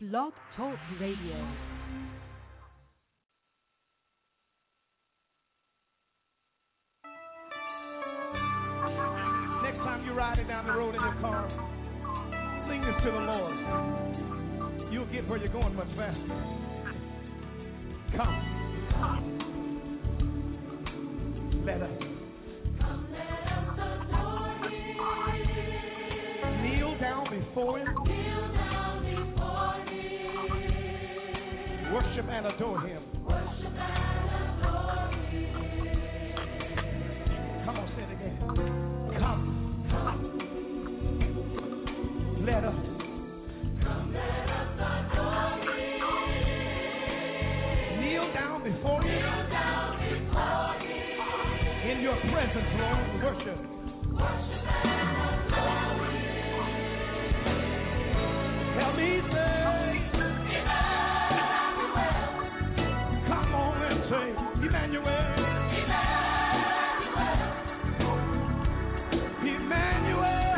Blog Talk Radio. Next time you're riding down the road in your car, sing this to the Lord. You'll get where you're going much faster. Come. Let us. Kneel down before Him. Worship and adore Him. Come on, say it again. Come. Let us. Kneel down before Him. In your presence, Lord, worship. Help me say, come on and say, Emmanuel. Emmanuel.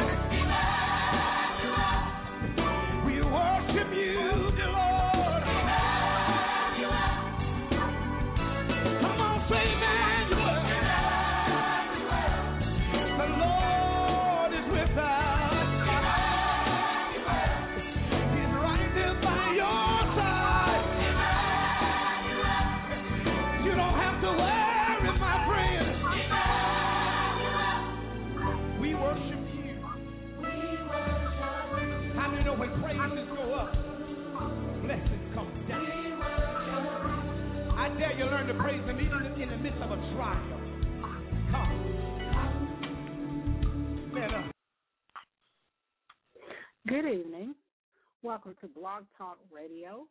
We worship you, dear Lord. Come on, say Emmanuel. The Lord is with us. When praises go up, blessings come down. I dare you learn to praise Him even in the midst of a trial. Come. Let us. Good evening. Welcome to Blog Talk Radio.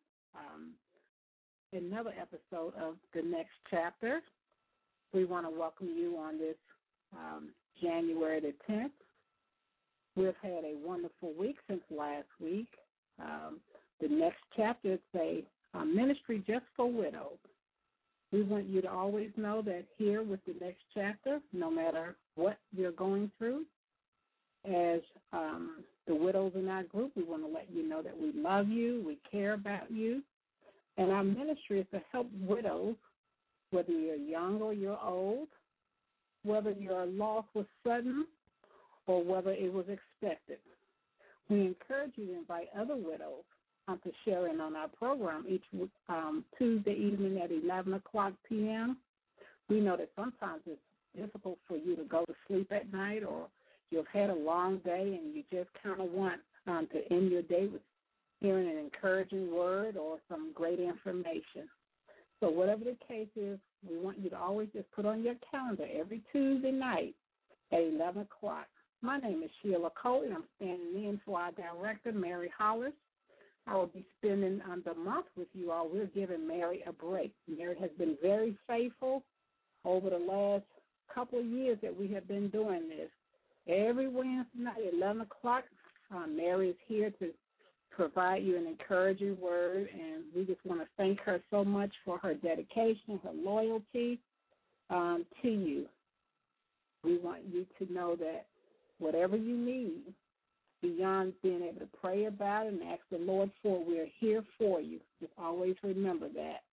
Another episode of The Next Chapter. We want to welcome you on this January the 10th. We've had a wonderful week since last week. The next chapter is a ministry just for widows. We want you to always know that here with the next chapter, no matter what you're going through, as the widows in our group, we want to let you know that we love you, we care about you, and our ministry is to help widows, whether you're young or you're old, whether your loss was sudden, or whether it was expected. We encourage you to invite other widows to share in on our program each Tuesday evening at 11 o'clock p.m. We know that sometimes it's difficult for you to go to sleep at night, or you've had a long day and you just kind of want to end your day with hearing an encouraging word or some great information. So whatever the case is, we want you to always just put on your calendar every Tuesday night at 11 o'clock. My name is Sheila Cole, and I'm standing in for our director, Mary Hollis. I will be spending the month with you all. We're giving Mary a break. Mary has been very faithful over the last couple of years that we have been doing this. Every Wednesday night at 11 o'clock, Mary is here to provide you an encouraging word, and we just want to thank her so much for her dedication, her loyalty to you. We want you to know that whatever you need, beyond being able to pray about it and ask the Lord for, we're here for you. Just always remember that.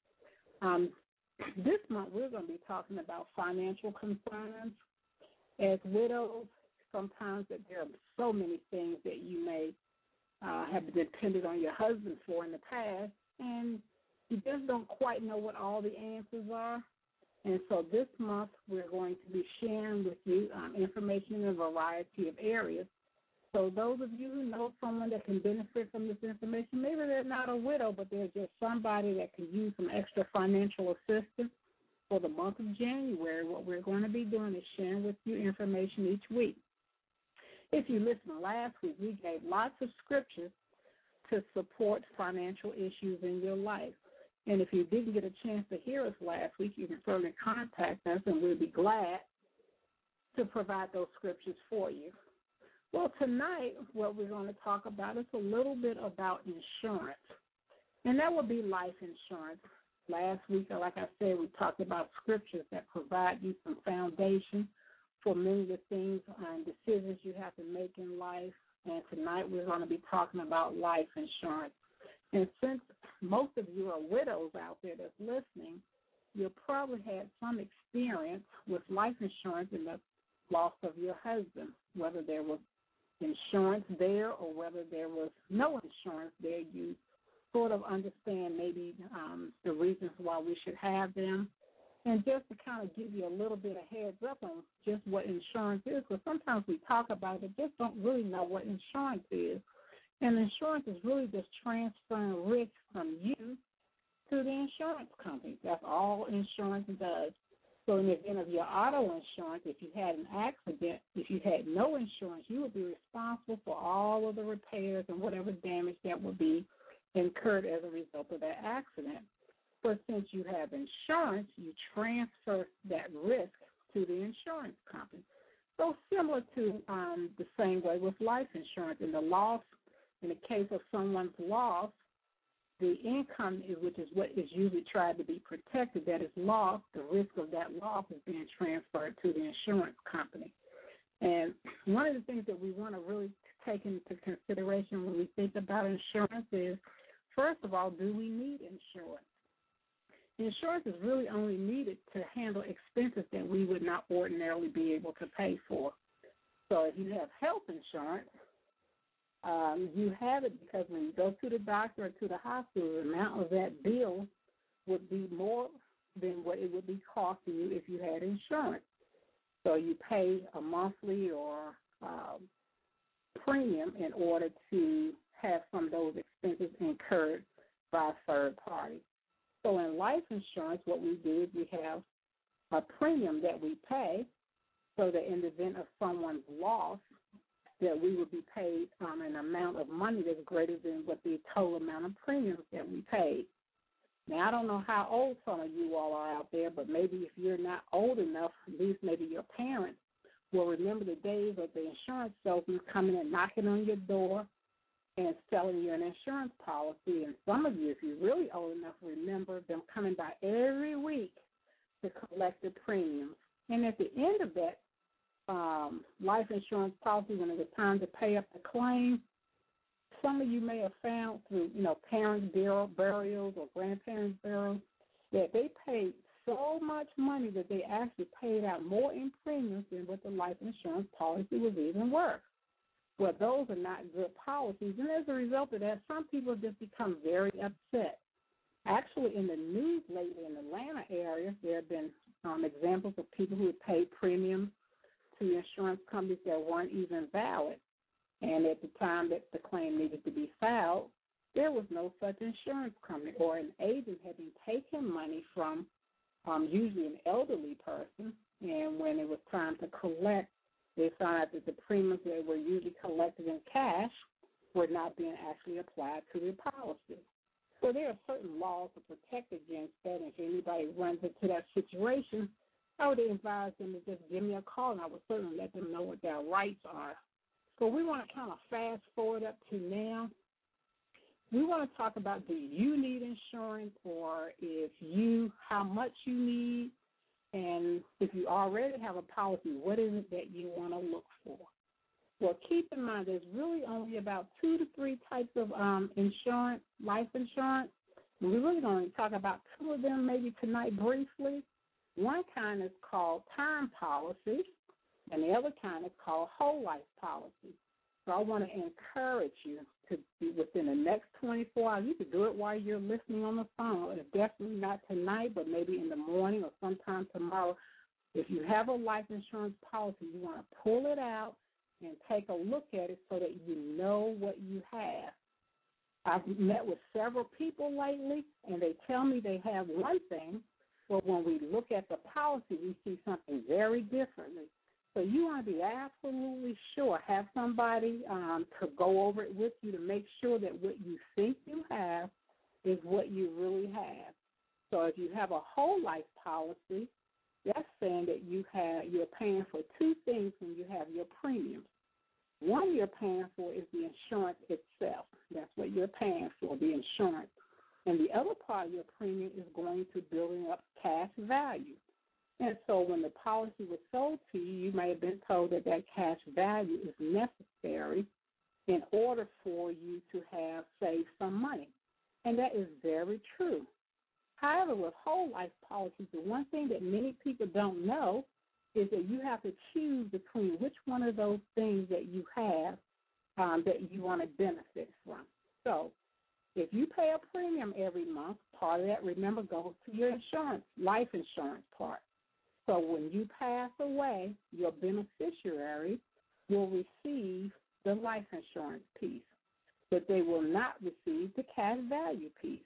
This month we're going to be talking about financial concerns. As widows, sometimes that there are so many things that you may have depended on your husband for in the past, and you just don't quite know what all the answers are. And so this month we're going to be sharing with you information in a variety of areas. So those of you who know someone that can benefit from this information, maybe they're not a widow, but they're just somebody that could use some extra financial assistance for the month of January, what we're going to be doing is sharing with you information each week. If you listened last week, we gave lots of scriptures to support financial issues in your life. And if you didn't get a chance to hear us last week, you can certainly contact us, and we'll be glad to provide those scriptures for you. Well, tonight what we're going to talk about is a little bit about insurance, and that will be life insurance. Last week, like I said, we talked about scriptures that provide you some foundation for many of the things and decisions you have to make in life. And tonight we're going to be talking about life insurance. And since most of you are widows out there that's listening, you'll probably had some experience with life insurance in the loss of your husband, whether there was insurance there or whether there was no insurance there. You sort of understand maybe the reasons why we should have them. And just to kind of give you a little bit of heads up on just what insurance is, because sometimes we talk about it, just don't really know what insurance is. And insurance is really just transferring risk from you to the insurance company. That's all insurance does. So in the event of your auto insurance, if you had an accident, if you had no insurance, you would be responsible for all of the repairs and whatever damage that would be incurred as a result of that accident. But since you have insurance, you transfer that risk to the insurance company. So similar to the same way with life insurance. In the loss, in the case of someone's loss, the income, which is what is usually tried to be protected, that is lost, the risk of that loss is being transferred to the insurance company. And one of the things that we want to really take into consideration when we think about insurance is, first of all, do we need insurance? Insurance is really only needed to handle expenses that we would not ordinarily be able to pay for. So if you have health insurance, you have it because when you go to the doctor or to the hospital, the amount of that bill would be more than what it would be costing you if you had insurance. So you pay a monthly or premium in order to have some of those expenses incurred by a third party. So in life insurance, what we do is we have a premium that we pay so that in the event of someone's loss, that we would be paid an amount of money that's greater than what the total amount of premiums that we paid. Now, I don't know how old some of you all are out there, but maybe if you're not old enough, at least maybe your parents will remember the days of the insurance salesman coming and knocking on your door and selling you an insurance policy. And some of you, if you're really old enough, remember them coming by every week to collect the premiums. And at the end of that life insurance policy, when it was time to pay up the claim, some of you may have found through, parents' burials or grandparents' burials that they paid so much money that they actually paid out more in premiums than what the life insurance policy was even worth. Well, those are not good policies, and as a result of that, some people have just become very upset. Actually, in the news lately in the Atlanta area, there have been examples of people who had paid premiums to insurance companies that weren't even valid. And at the time that the claim needed to be filed, there was no such insurance company, or an agent had been taking money from usually an elderly person, and when it was time to collect, they found out that the premiums that were usually collected in cash were not being actually applied to the policy. So there are certain laws to protect against that, and if anybody runs into that situation, I would advise them to just give me a call, and I would certainly let them know what their rights are. So we want to kind of fast forward up to now. We want to talk about, do you need insurance, or how much you need, and if you already have a policy, what is it that you want to look for? Well, keep in mind there's really only about 2 to 3 types of insurance, life insurance. And we're really going to talk about 2 of them maybe tonight briefly. One kind is called term policy, and the other kind is called whole life policy. So I want to encourage you to be within the next 24 hours. You can do it while you're listening on the phone. It's definitely not tonight, but maybe in the morning or sometime tomorrow. If you have a life insurance policy, you want to pull it out and take a look at it so that you know what you have. I've met with several people lately, and they tell me they have one thing, but when we look at the policy, we see something very differently. So you want to be absolutely sure, have somebody to go over it with you to make sure that what you think you have is what you really have. So if you have a whole life policy, that's saying that you're paying for 2 things when you have your premiums. One you're paying for is the insurance itself. That's what you're paying for, the insurance. And the other part of your premium is going to building up cash value. And so when the policy was sold to you, you may have been told that that cash value is necessary in order for you to have saved some money. And that is very true. However, with whole life policies, the one thing that many people don't know is that you have to choose between which one of those things that you have that you want to benefit from. So if you pay a premium every month, part of that, remember, goes to your insurance, life insurance part. So when you pass away, your beneficiary will receive the life insurance piece, but they will not receive the cash value piece.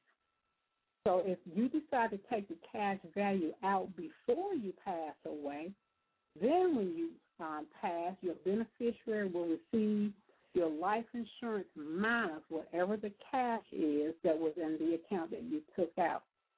So if you decide to take the cash value out before you pass away, then when you pass, your beneficiary will receive your life insurance minus whatever the cash is that was in the account that you took out.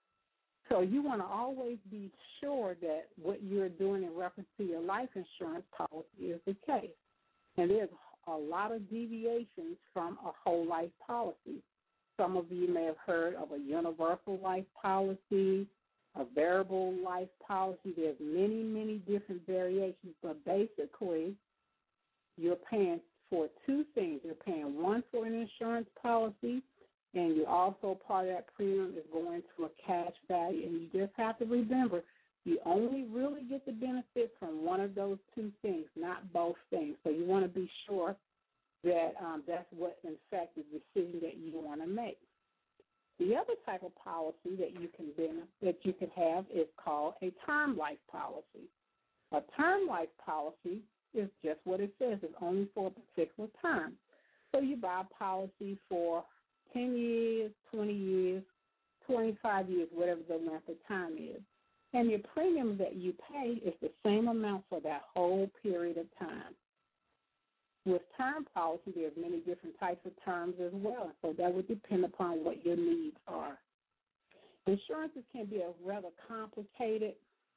So you want to always be sure that what you're doing in reference to your life insurance policy is the case. And there's a lot of deviations from a whole life policy. Some of you may have heard of a universal life policy, a variable life policy. There's many, many different variations, but basically you're paying for two things. You're paying one for an insurance policy, and you also, part of that premium is going to a cash value. And you just have to remember, you only really get the benefit from one of those two things, not both things. So you want to be sure that that's what, in fact, the decision that you want to make. The other type of policy that you can have is called a term life policy. A term life policy is just what it says. It's only for a particular term. So you buy a policy for 10 years, 20 years, 25 years, whatever the length of time is. And your premium that you pay is the same amount for that whole period of time. With term policy, there's many different types of terms as well, so that would depend upon what your needs are. Insurances can be a rather complicated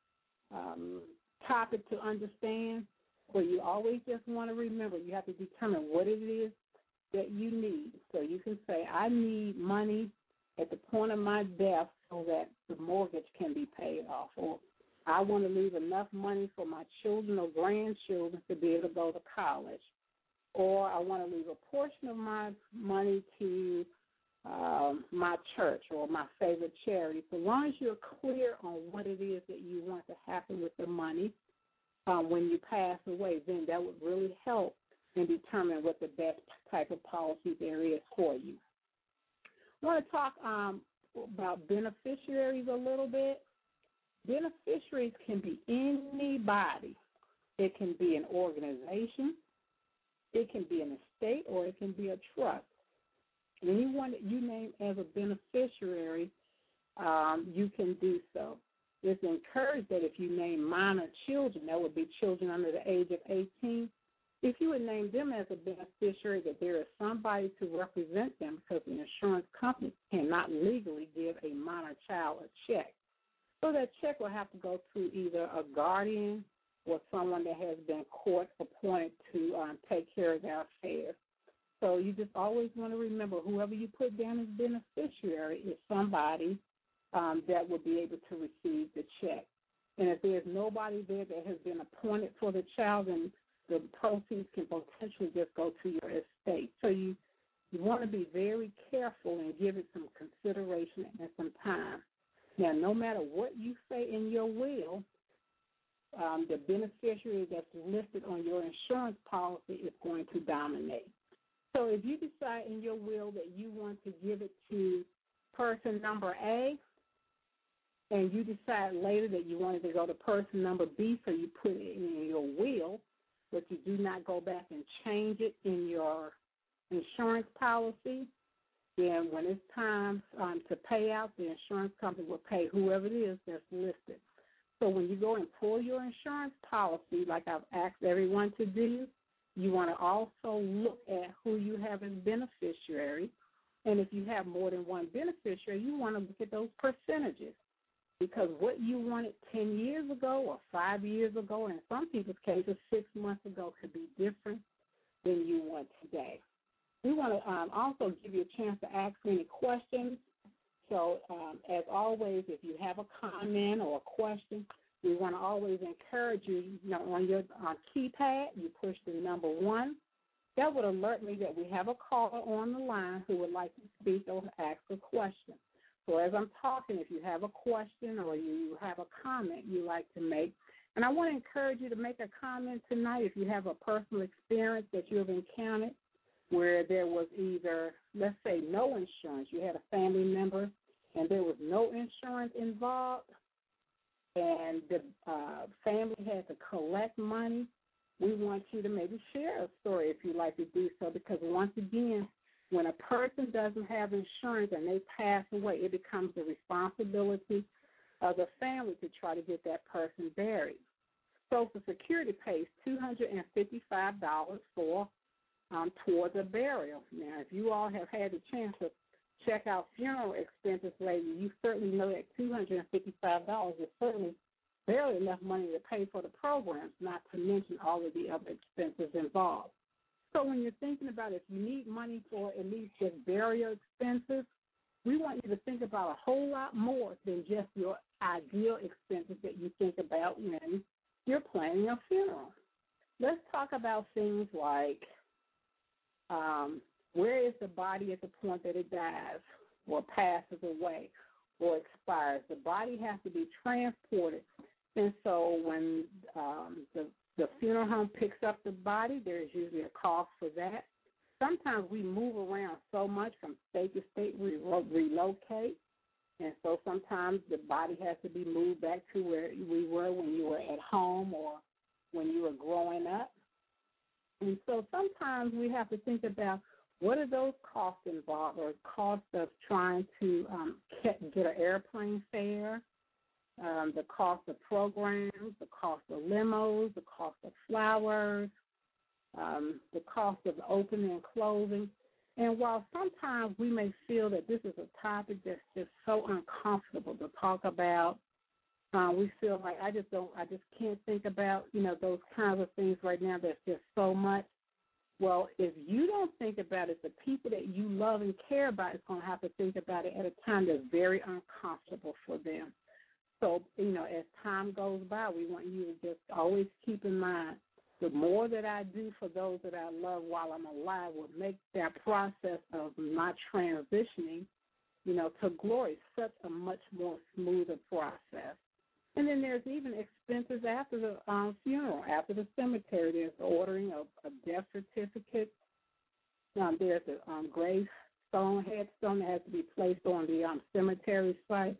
topic to understand, but you always just want to remember you have to determine what it is that you need. So you can say, I need money at the point of my death so that the mortgage can be paid off, or I want to leave enough money for my children or grandchildren to be able to go to college, or I want to leave a portion of my money to my church or my favorite charity. So long as you're clear on what it is that you want to happen with the money when you pass away, then that would really help in determining what the best type of policy there is for you. I want to talk about beneficiaries a little bit. Beneficiaries can be anybody. It can be an organization, it can be an estate, or it can be a trust. Anyone that you name as a beneficiary, you can do so. It's encouraged that if you name minor children, that would be children under the age of 18, if you would name them as a beneficiary, that there is somebody to represent them, because the insurance company cannot legally give a minor child a check. So that check will have to go through either a guardian or someone that has been court appointed to take care of their affairs. So you just always want to remember, whoever you put down as beneficiary is somebody that will be able to receive the check. And if there's nobody there that has been appointed for the child, then the proceeds can potentially just go to your estate. So you want to be very careful and give it some consideration and some time. Now, no matter what you say in your will, the beneficiary that's listed on your insurance policy is going to dominate. So if you decide in your will that you want to give it to person number A, and you decide later that you wanted to go to person number B, so you put it in your will, but you do not go back and change it in your insurance policy, then when it's time to pay out, the insurance company will pay whoever it is that's listed. So when you go and pull your insurance policy, like I've asked everyone to do, you want to also look at who you have as beneficiary. And if you have more than one beneficiary, you want to look at those percentages. Because what you wanted 10 years ago or 5 years ago, and in some people's cases 6 months ago, could be different than you want today. We want to also give you a chance to ask any questions. So, as always, if you have a comment or a question, we want to always encourage you, on your keypad, you push the number 1. That would alert me that we have a caller on the line who would like to speak or ask a question. So as I'm talking, if you have a question or you have a comment you'd like to make, and I want to encourage you to make a comment tonight if you have a personal experience that you have encountered where there was either, let's say, no insurance. You had a family member and there was no insurance involved, and the family had to collect money. We want you to maybe share a story if you'd like to do so, because once again, when a person doesn't have insurance and they pass away, it becomes the responsibility of the family to try to get that person buried. Social Security pays $255 for towards a burial. Now, if you all have had the chance to check out funeral expenses lately, you certainly know that $255 is certainly barely enough money to pay for the programs, not to mention all of the other expenses involved. So when you're thinking about if you need money for at least just burial expenses, we want you to think about a whole lot more than just your ideal expenses that you think about when you're planning a funeral. Let's talk about things like where is the body at the point that it dies or passes away or expires? The body has to be transported. And so when the funeral home picks up the body, there's usually a cost for that. Sometimes we move around so much from state to state, we relocate. And so sometimes the body has to be moved back to where we were when you were at home or when you were growing up. And so sometimes we have to think about what are those costs involved, or cost of trying to get an airplane fare, the cost of programs, the cost of limos, the cost of flowers, the cost of opening and closing. And while sometimes we may feel that this is a topic that's just so uncomfortable to talk about, we feel like I just can't think about, those kinds of things right now. There's just so much. Well, if you don't think about it, the people that you love and care about is going to have to think about it at a time that's very uncomfortable for them. So, as time goes by, we want you to just always keep in mind, the more that I do for those that I love while I'm alive will make that process of my transitioning, to glory such a much more smoother process. And then there's even expenses after the funeral, after the cemetery. There's the ordering of a death certificate. There's a gravestone, headstone that has to be placed on the cemetery site.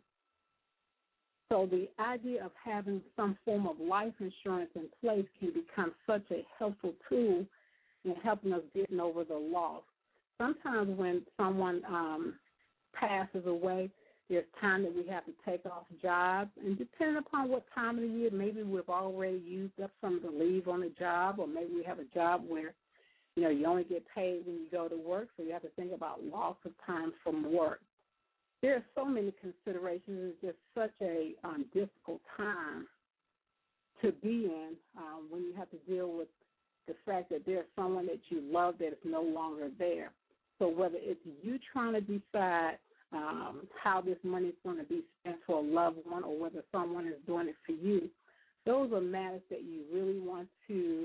So the idea of having some form of life insurance in place can become such a helpful tool in helping us getting over the loss. Sometimes when someone passes away, there's time that we have to take off jobs, and depending upon what time of the year, maybe we've already used up some of the leave on the job, or maybe we have a job where, you only get paid when you go to work, so you have to think about loss of time from work. There are so many considerations. It's just such a difficult time to be in when you have to deal with the fact that there's someone that you love that is no longer there. So whether it's you trying to decide how this money is going to be spent for a loved one, or whether someone is doing it for you, those are matters that you really want to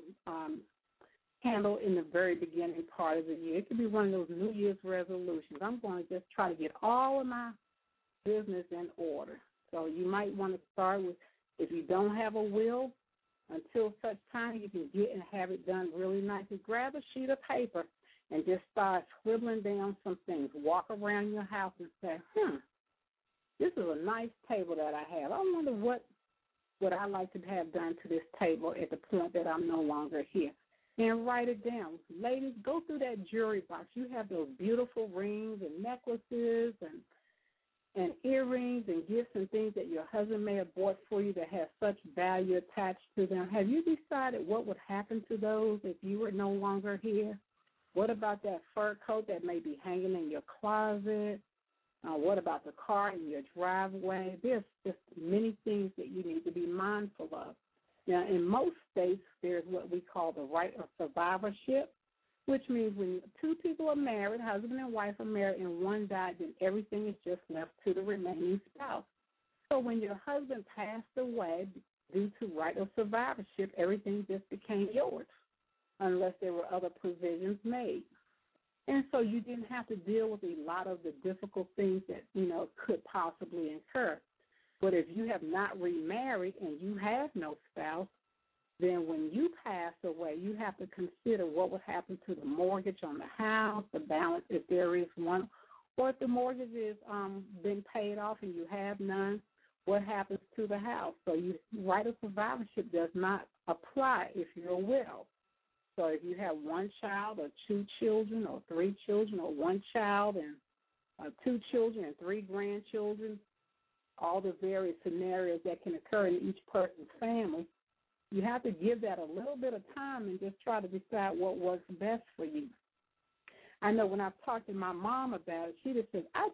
handle in the very beginning part of the year. It could be one of those New Year's resolutions. I'm going to just try to get all of my business in order. So you might want to start with, if you don't have a will, until such time you can get and have it done really nicely, grab a sheet of paper and just start scribbling down some things. Walk around your house and say, this is a nice table that I have. I wonder what I like to have done to this table at the point that I'm no longer here. And write it down. Ladies, go through that jewelry box. You have those beautiful rings and necklaces and earrings and gifts and things that your husband may have bought for you that have such value attached to them. Have you decided what would happen to those if you were no longer here? What about that fur coat that may be hanging in your closet? What about the car in your driveway? There's just many things that you need to be mindful of. Now, in most states, there's what we call the right of survivorship, which means when two people are married, husband and wife are married, and one died, then everything is just left to the remaining spouse. So when your husband passed away due to right of survivorship, everything just became yours. unless there were other provisions made. And so you didn't have to deal with a lot of the difficult things that, could possibly incur. But if you have not remarried and you have no spouse, then when you pass away, you have to consider what would happen to the mortgage on the house, the balance if there is one, or if the mortgage is been paid off and you have none, what happens to the house? So right of survivorship does not apply if you're a widow. So if you have one child or two children or three children or one child and two children and three grandchildren, all the various scenarios that can occur in each person's family, you have to give that a little bit of time and just try to decide what works best for you. I know when I've talked to my mom about it, she just says, I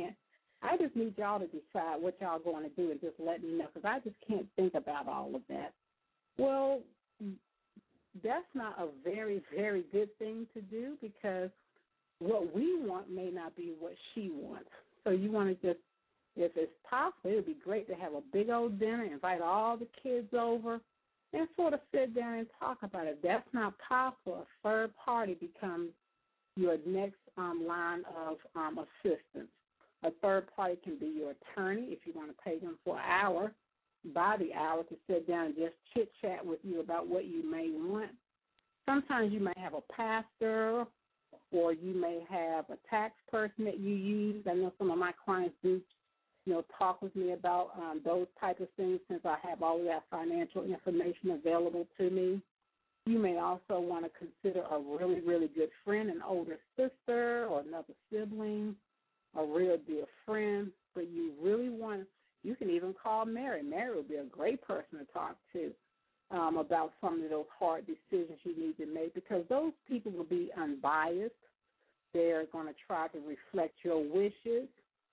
just need y'all to decide what y'all going to do and just let me know because I just can't think about all of that. Well, that's not a very, very good thing to do because what we want may not be what she wants. So you want to just, if it's possible, it would be great to have a big old dinner, invite all the kids over, and sort of sit down and talk about it. If that's not possible, a third party becomes your next line of assistance. A third party can be your attorney if you want to pay them for an hour, by the hour, to sit down and just chit-chat with you about what you may want. Sometimes you may have a pastor or you may have a tax person that you use. I know some of my clients do, talk with me about those type of things since I have all of that financial information available to me. You may also want to consider a really, really good friend, an older sister or another sibling, a real dear friend, but you really want, you can even call Mary. Mary would be a great person to talk to about some of those hard decisions you need to make because those people will be unbiased. They're going to try to reflect your wishes,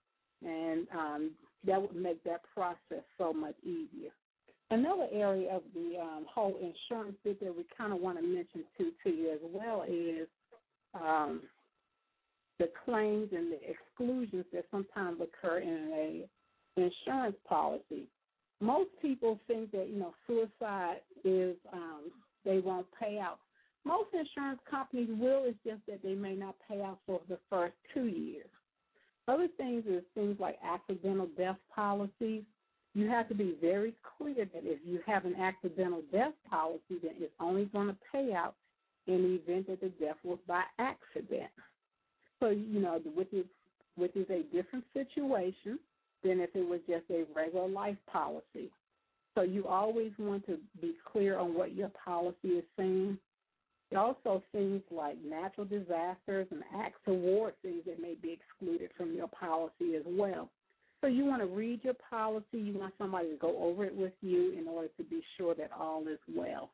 and that would make that process so much easier. Another area of the whole insurance bit that we kind of want to mention to you as well is the claims and the exclusions that sometimes occur in a insurance policy. Most people think that, suicide is they won't pay out. Most insurance companies will, it's just that they may not pay out for the first 2 years. Other things is things like accidental death policies. You have to be very clear that if you have an accidental death policy, then it's only going to pay out in the event that the death was by accident. So, which is a different situation than if it was just a regular life policy. So you always want to be clear on what your policy is saying. Also things like natural disasters and acts of war, things that may be excluded from your policy as well. So you want to read your policy. You want somebody to go over it with you in order to be sure that all is well.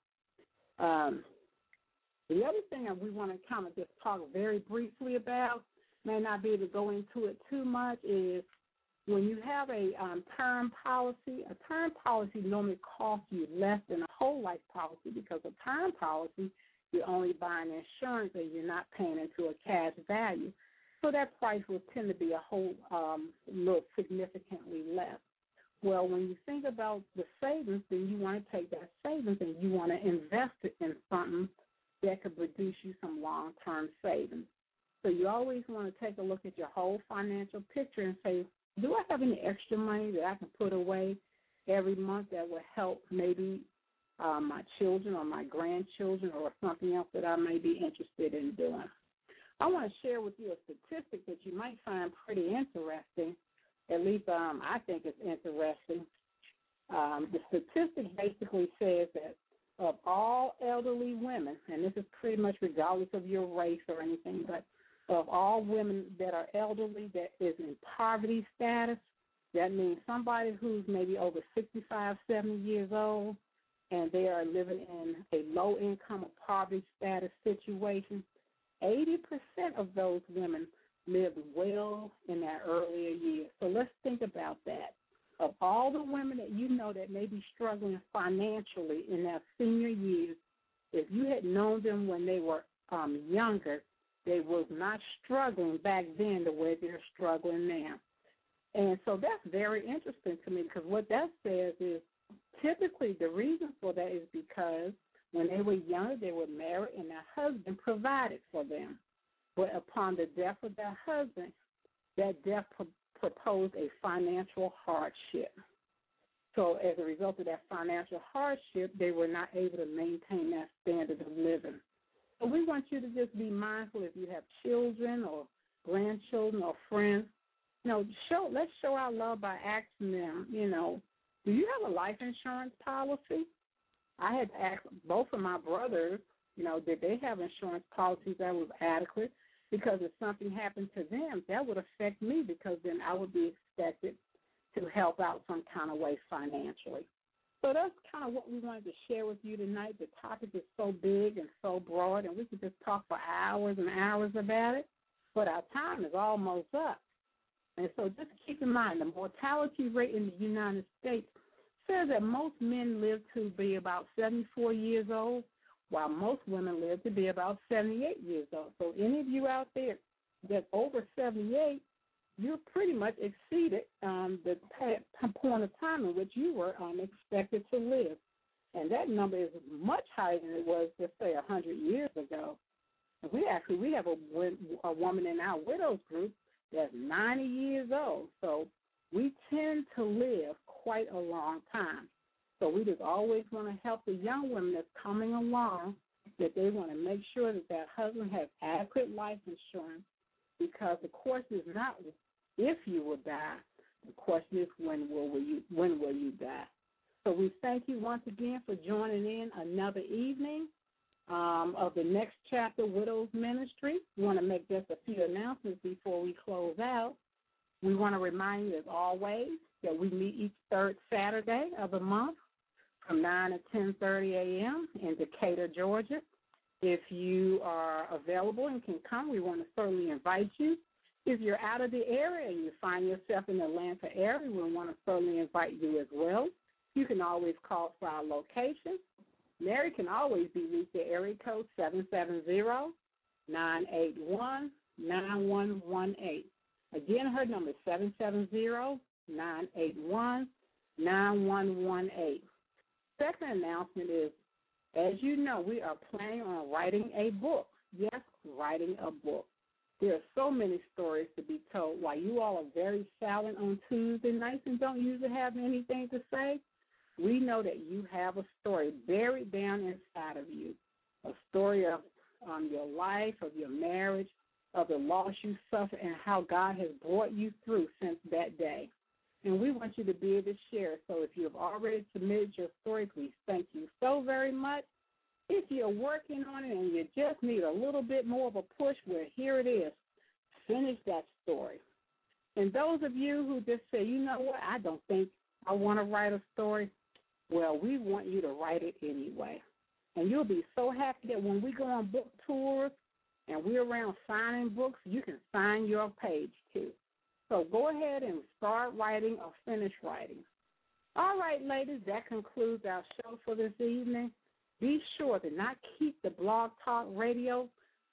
The other thing that we want to kind of just talk very briefly about, may not be able to go into it too much, is when you have a term policy normally costs you less than a whole life policy because a term policy, you're only buying insurance and you're not paying into a cash value. So that price will tend to be a whole little significantly less. Well, when you think about the savings, then you want to take that savings and you want to invest it in something that could produce you some long-term savings. So you always want to take a look at your whole financial picture and say, do I have any extra money that I can put away every month that will help maybe my children or my grandchildren or something else that I may be interested in doing? I want to share with you a statistic that you might find pretty interesting. At least I think it's interesting. The statistic basically says that of all elderly women, and this is pretty much regardless of your race or anything, but of all women that are elderly that is in poverty status, that means somebody who's maybe over 65, 70 years old, and they are living in a low-income or poverty status situation, 80% of those women lived well in their earlier years. So let's think about that. Of all the women that you know that may be struggling financially in their senior years, if you had known them when they were younger, they was not struggling back then the way they're struggling now. And so that's very interesting to me because what that says is typically the reason for that is because When they were younger, they were married, and their husband provided for them. But upon the death of their husband, that death proposed a financial hardship. So as a result of that financial hardship, they were not able to maintain that standard of living. So we want you to just be mindful if you have children or grandchildren or friends. Let's show our love by asking them, do you have a life insurance policy? I had to ask both of my brothers, did they have insurance policies that was adequate? Because if something happened to them, that would affect me, because then I would be expected to help out some kind of way financially. So that's kind of what we wanted to share with you tonight. The topic is so big and so broad, and we could just talk for hours and hours about it, but our time is almost up. And so just keep in mind, the mortality rate in the United States says that most men live to be about 74 years old, while most women live to be about 78 years old. So any of you out there that's over 78, you pretty much exceeded the point of time in which you were expected to live. And that number is much higher than it was, let's say, 100 years ago. And we have a woman in our widows group that's 90 years old. So we tend to live quite a long time. So we just always want to help the young women that's coming along, that they want to make sure that their husband has adequate life insurance, because the question is not if you will die. The question is when will you die? So we thank you once again for joining in another evening of the Next Chapter Widows Ministry. We want to make just a few announcements before we close out. We want to remind you, as always, that we meet each third Saturday of the month from 9 to 10:30 a.m. in Decatur, Georgia. If you are available and can come, we want to certainly invite you. If you're out of the area and you find yourself in the Atlanta area, we want to certainly invite you as well. You can always call for our location. Mary can always be reached at area code 770-981-9118. Again, her number is 770-981-9118. Second announcement is, as you know, we are planning on writing a book. Yes, writing a book. There are so many stories to be told. While you all are very silent on Tuesday nights and don't usually have anything to say, we know that you have a story buried down inside of you, a story of your life, of your marriage, of the loss you suffered, and how God has brought you through since that day. And we want you to be able to share. So if you have already submitted your story, please thank you so very much. If you're working on it and you just need a little bit more of a push, well, here it is. Finish that story. And those of you who just say, you know what, I don't think I want to write a story, well, we want you to write it anyway. And you'll be so happy that when we go on book tours and we're around signing books, you can sign your page too. So go ahead and start writing or finish writing. All right, ladies, that concludes our show for this evening. Be sure to not keep the Blog Talk Radio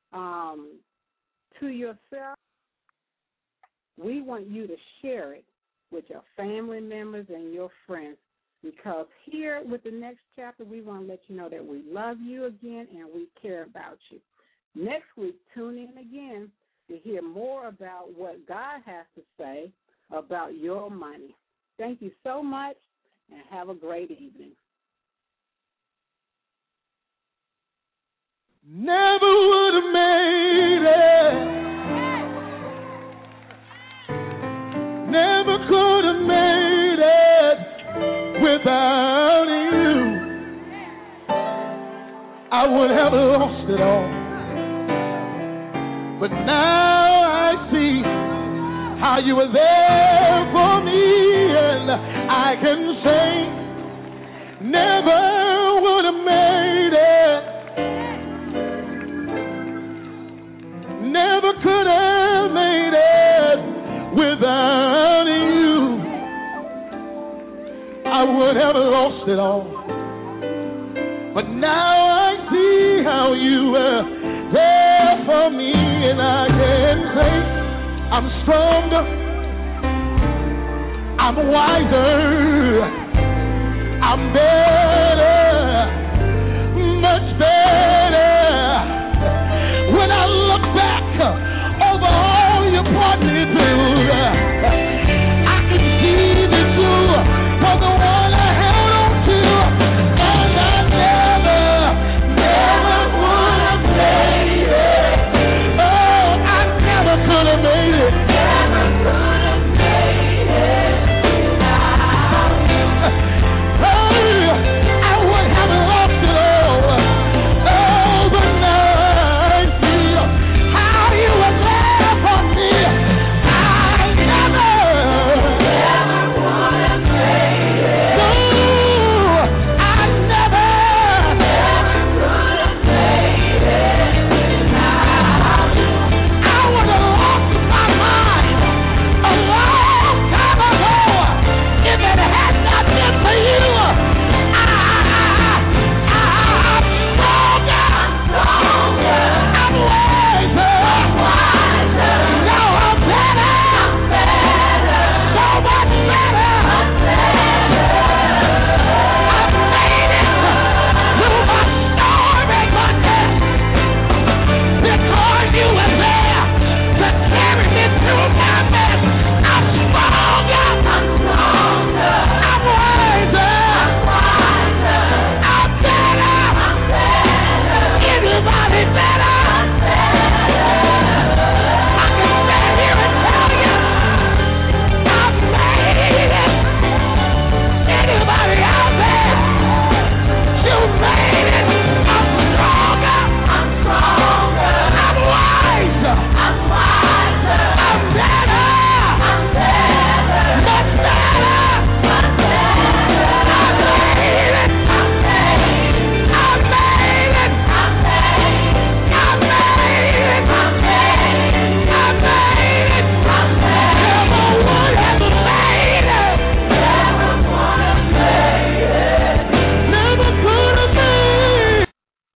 to yourself. We want you to share it with your family members and your friends, because here with the Next Chapter, we want to let you know that we love you again and we care about you. Next week, tune in again to hear more about what God has to say about your money. Thank you so much, and have a great evening. Never would have made it. Never could have made it without you. I would have lost it all. But now I see how you were there for me, and I can say, never would have made it. Never could have made it without you. I would have lost it all. But now I see how you were there for me, and I can say I'm stronger, I'm wiser, I'm better.